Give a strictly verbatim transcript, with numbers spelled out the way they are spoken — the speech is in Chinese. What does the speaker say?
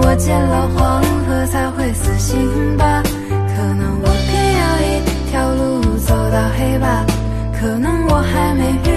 我见了黄河才会死心吧，可能我偏要一条路走到黑吧，可能我还没遇